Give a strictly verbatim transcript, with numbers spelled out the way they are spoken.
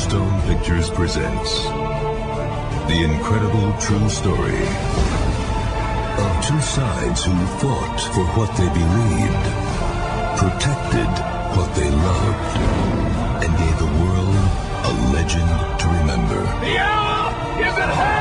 Stone Pictures presents the incredible true story of two sides who fought for what they believed, protected what they loved, and gave the world a legend to remember. The hour is at hand!